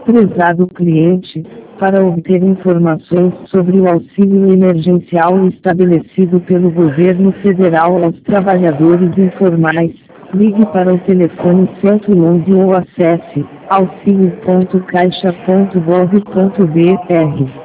Prezado cliente, para obter informações sobre o auxílio emergencial estabelecido pelo governo federal aos trabalhadores informais, ligue para o telefone 111 ou acesse auxilio.caixa.gov.br.